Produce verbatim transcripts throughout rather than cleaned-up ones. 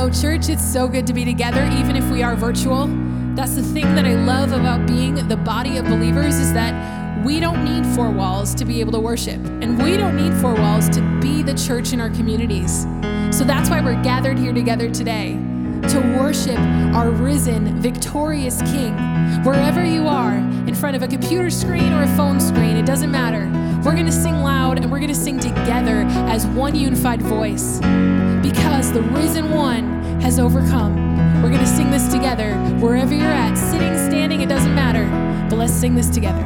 Hello, church. It's so good to be together, even if we are virtual. That's the thing that I love about being the body of believers is that we don't need four walls to be able to worship, and we don't need four walls to be the church in our communities. So that's why we're gathered here together today, to worship our risen, victorious King. Wherever you are, in front of a computer screen or a phone screen, it doesn't matter. We're gonna sing loud and we're gonna sing together as one unified voice because the risen one has overcome. We're gonna sing this together wherever you're at, sitting, standing, it doesn't matter, but let's sing this together.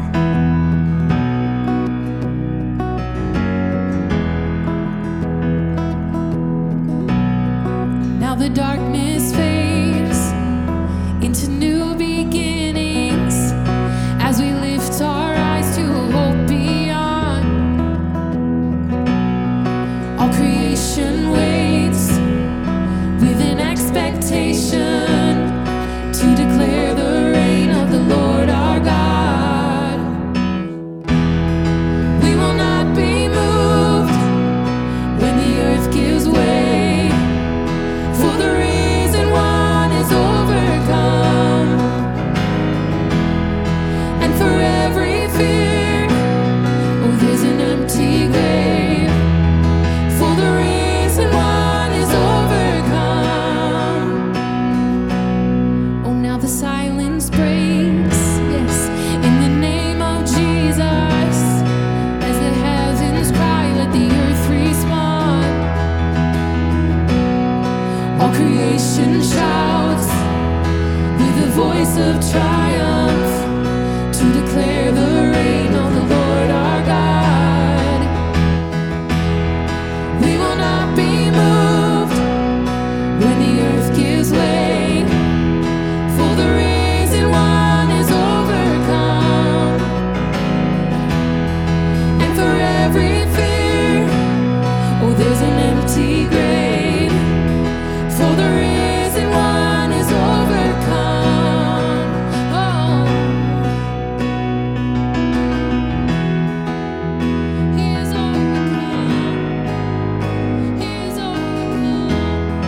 Now the darkness fades into new beginnings as we lift our eyes to a hope beyond. All creation waits with an expectation to declare the reign of the Lord our God. We will not be moved when the earth gives way, for the risen one is overcome. And for every fear, oh, there's an empty grave, for the risen one is overcome. Oh, now the silence breaks, yes, in the name of Jesus. As the heavens cry, let the earth respond. All creation shouts with a voice of triumph to declare the reign of the Lord our God. We will not be moved when the earth gives way, for the risen one is overcome. And for every fear, oh, there's an empty grave, for the risen one is overcome. Oh, he is overcome. He is overcome.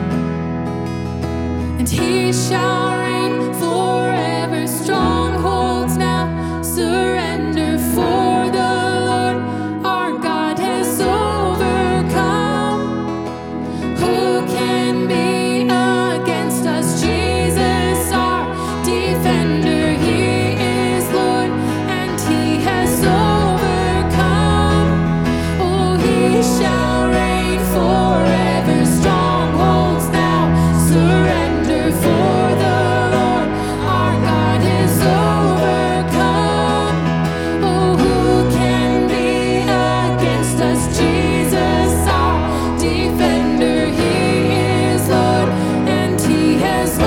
And he shall reign forever. Strongholds now surrender, for the Lord our God has overcome. Who can be against us? Jesus, our defender. He is Lord, and he has overcome. Oh, he shall reign forever. Strongholds now surrender, for the Lord our God has overcome. Oh, who can be against us? Jesus, our defender. He is Lord, and he has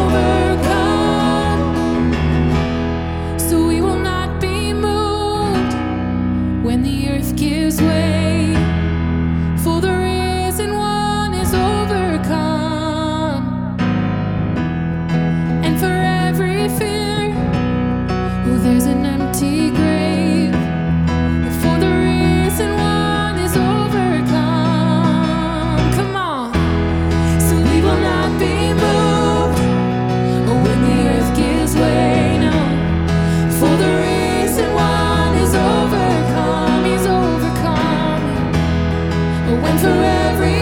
overcome. So we will not be moved when the earth gives way, for the risen one is overcome. And for every fear, oh, there's an empty grave, for the risen one is overcome. Come on. So we will not be moved when the earth gives way, no, for the risen one is overcome. He's overcome. When for every